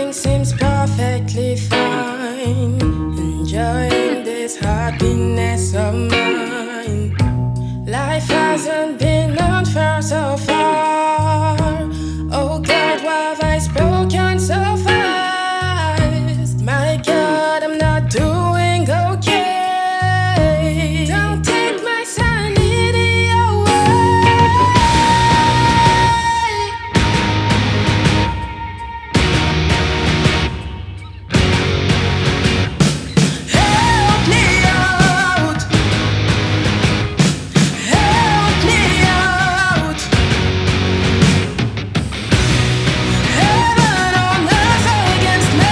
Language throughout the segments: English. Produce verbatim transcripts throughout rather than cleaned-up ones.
Everything seems perfectly fine. Enjoying this happiness of mine. Life hasn't been unfair so far. Oh God, why have I spoken so fast? My God, I'm not doing okay. Don't take my sanity away. Help me out. Help me out. Heaven on earth against me.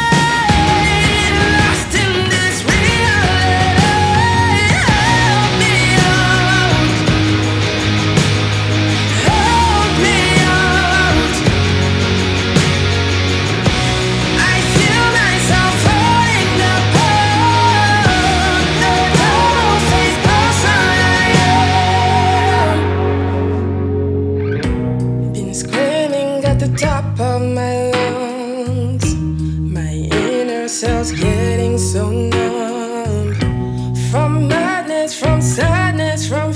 Lost in this reality. Help me out. Help me out. I feel myself falling apart. The double-faced person I am. Been screaming at the top of my lungs. My inner cell's getting so numb. From madness, from sadness, from